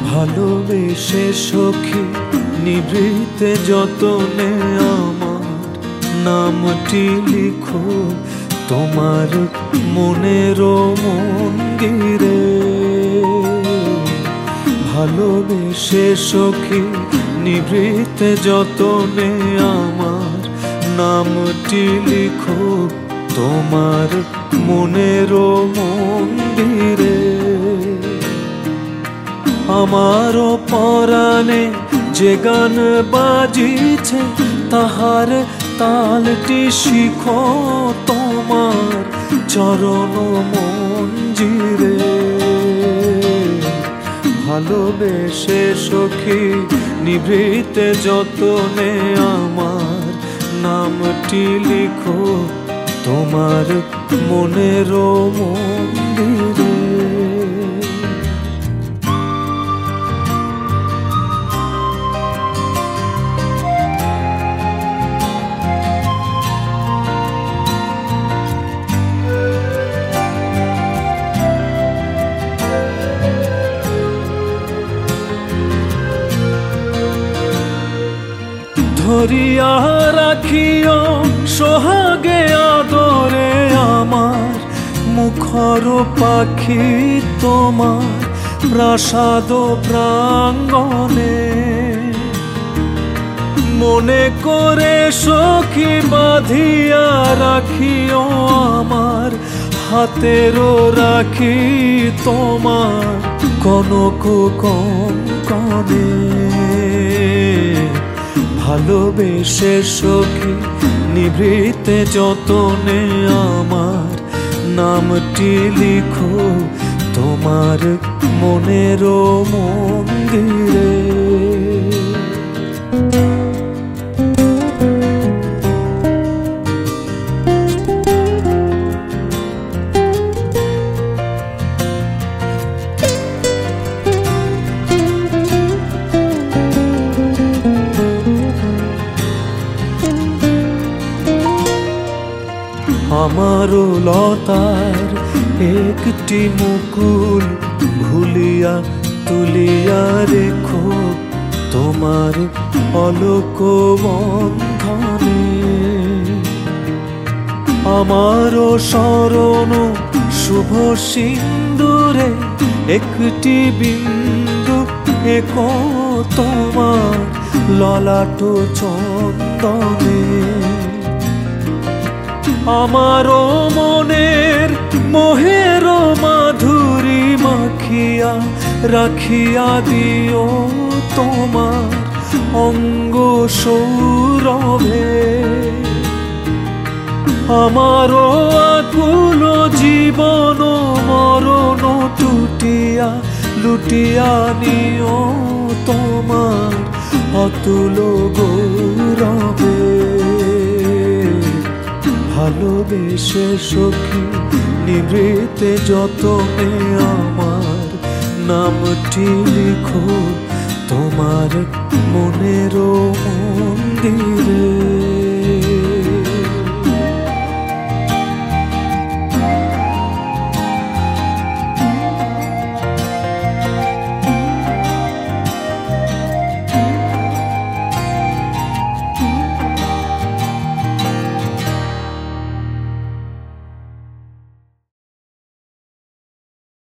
ভালোবেসে সখী নিভৃতে যতনে আমার নামটি লিখো তোমার মনের মন্দিরে। ভালোবেসে সখী নিভৃতে যতনে আমার নামটি লিখো তোমার মনের মন্দিরে। আমারও পরাণে যে গান বাজিছে তাহার তালটি শিখো তোমার চরণ মঞ্জিরে। ভালোবেসে সখী নিভৃতে যতনে আমার নামটি লিখো তোমার মনের মন্দিরে। ধরিয়া রাখিও সোহাগে আদরে আমার মুখর পাখি তোমার প্রাসাদ প্রাঙ্গণে। মনে করে সখী বাঁধিয়া রাখিও আমার হাতেরও রাখি তোমার কনক কঙ্কণে। ভালোবেসে সখী নিভৃতে যতনে আমার নামটি লিখো তোমার মনের মন্দিরে। আমারও লতার একটি মুকুল ভুলিয়া তুলিয়া রেখো তোমার অলোক বন্ধনে। আমারও শরণ শুভ সিন্দুরে একটি বিন্দু একো তোমার ললাট চন্দনে। আমারও মনের মোহের মাধুরী মাখিয়া রাখিয়া দিও তোমার অঙ্গ সৌরভে। আমারও আকুল জীবন মরণ টুটিয়া লুটিয়া নিও তোমার অতুল গৌরবে। ভালোবেসে সখী নিভৃতে যতনে আমার নামটি লিখো তোমার মনের মন্দিরে।